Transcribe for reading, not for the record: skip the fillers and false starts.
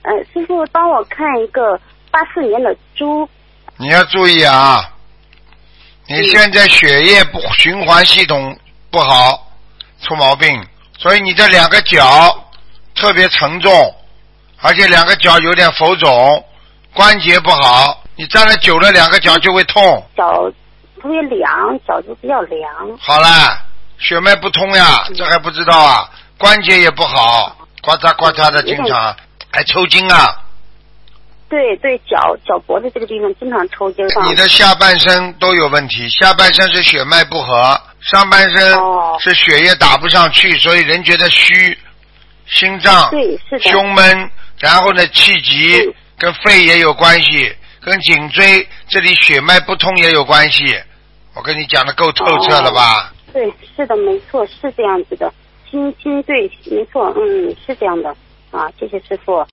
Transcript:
师傅帮我看一个84年的猪。 你要注意啊，你现在血液循环系统不好，出毛病，所以你这两个脚特别沉重，而且两个脚有点浮肿，关节不好，你站了久了两个脚就会痛。 脚特别凉，脚就比较凉。 好了，血脉不通呀，这还不知道啊？关节也不好，呱嚓呱嚓的，经常还抽筋啊。 对对，脚脖子这个地方经常抽筋。 你的下半身都有问题，下半身是血脉不和，上半身是血液打不上去，所以人觉得虚，心脏对是的胸闷，然后呢气急，跟肺也有关系，跟颈椎这里血脉不通也有关系。我跟你讲的够透彻了吧？ 对，是的，没错，是这样子的。对，没错，是这样的啊，谢谢师傅。